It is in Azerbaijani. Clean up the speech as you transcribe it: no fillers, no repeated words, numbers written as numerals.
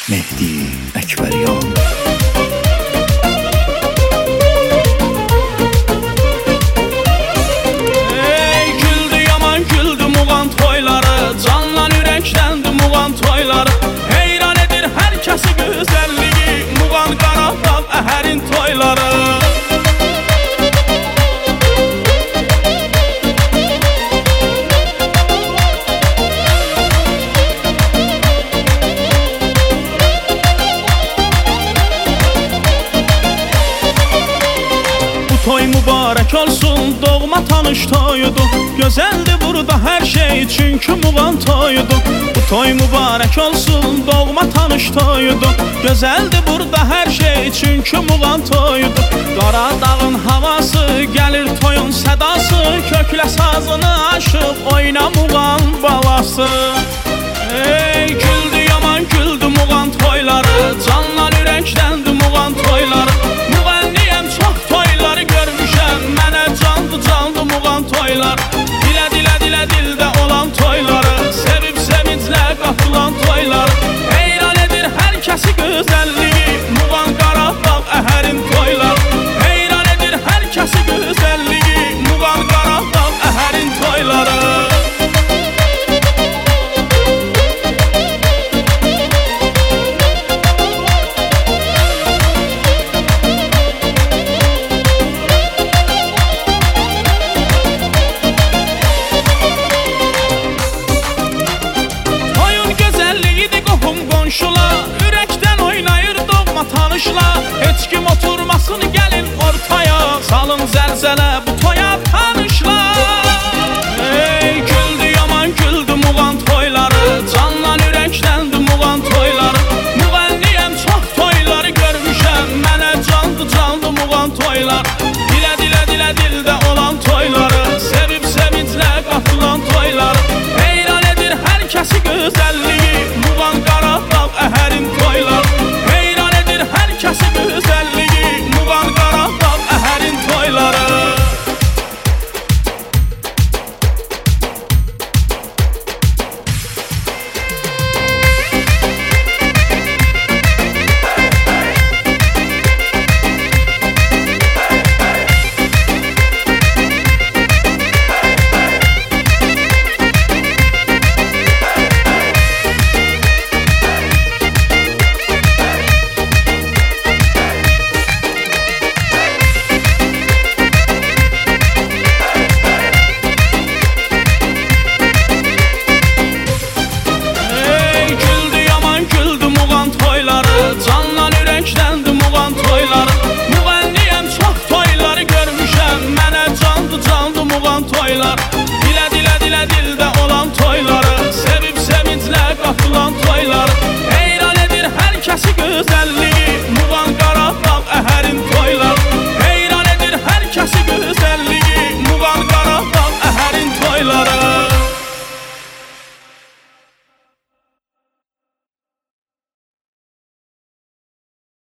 Mehdi Əkbəryan. Güldü yaman güldü Muğan toyları, canlan ürəkləndi Muğan toyları. Heyran edir hər kəsi gözəlliyi, Muğan Qarabağ əhərin toyları. Toy mübarək olsun, doğma tanış toyudur. Gözəldir burada hər şey, çünki Muğan toyudur. Bu toy mübarək olsun, doğma tanış toyudur. Gözəldir burada hər şey, çünki Muğan toyudur. Qaradağın havası, gəlir toyun sədası. Köklə sazını aşıb, oyna Muğan balası. Güldü yaman güldü Muğan toyları, canlan ürəkləndi Muğan toyları. Müğənniyəm çox toyları görmüşəm, mənə candı Muğan toylar. Dilə dildə olan toyları, sevib sevinclə qatılan toylar. Heyran edir hər kəsi gözəlliyi, Muğan Qarabağ əhərin toylar. Heyran edir hər kəsi gözəlliyi, Muğan Qarabağ əhərin toyları. Ürəkdən oynayır doğma tanışla, heç kim oturmasın gəlin ortaya. Salın zəlzələ bu toya tanışla. Güldü yaman güldü Muğan toyları, canlan ürəkləndi Muğan toyları. Müğənniyəm çox toyları görmüşəm, mənə candı Muğan toylar. Dilə dildə olan toyları, sevib sevinclə qatılan toylar. Heyran edir hər kəsi gözəlliyi, Muğan Qarabağ əhərin toylar. Heyran edir hər kəsi gözəlliyi, Muğan Qarabağ əhərin toyları. Canlan ürəkləndi Muğan toyları. Müğənniyəm çox toyları görmüşəm, mənə candı Muğan toylar.